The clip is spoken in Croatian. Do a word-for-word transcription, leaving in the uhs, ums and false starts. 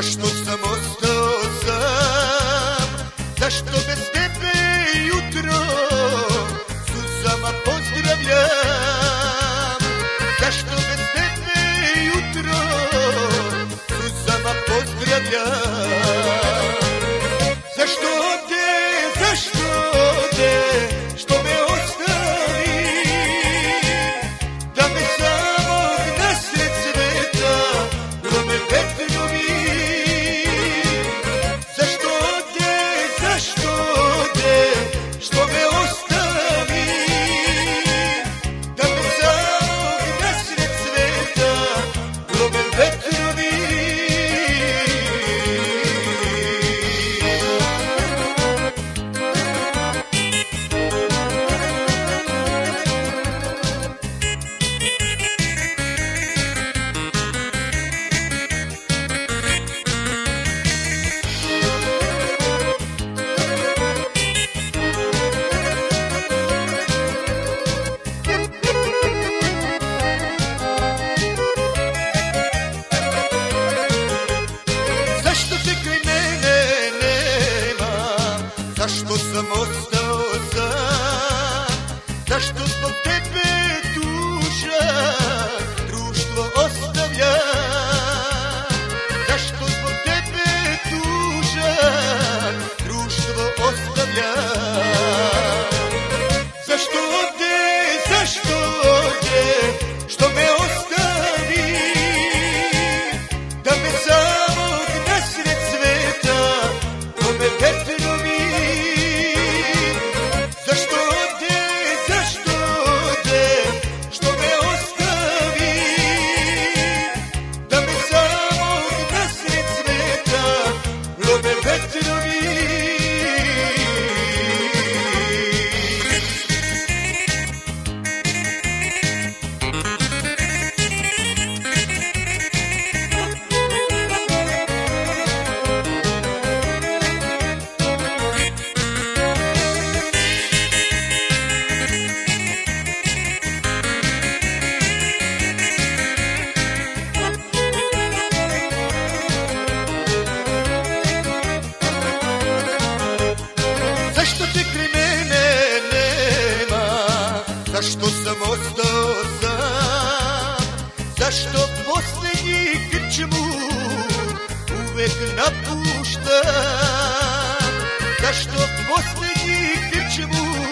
Zašto sam ostao sam, zašto bez tebe jutro suzama pozdravljam, zašto bez tebe jutro suzama pozdravljam. Zašto ode, zašto ode, što me ostavi, da me samog nasred sveta grome vetrovi. Zašto ode, zašto ode, što me ostavi, da me samog nasred sveta grome vetrovi. Zašto sam ostao sam, zašto zbog tebe tužan društvo ostavljam, zašto zbog tebe tužan društvo ostavljam. Zašto ode, zašto ode, što me ostavi, da me samog nasred sveta grome vetrovi. Zašto sam ostao sam, zašto posljednji krčmu uvek napuštam, zašto posljednji krčmu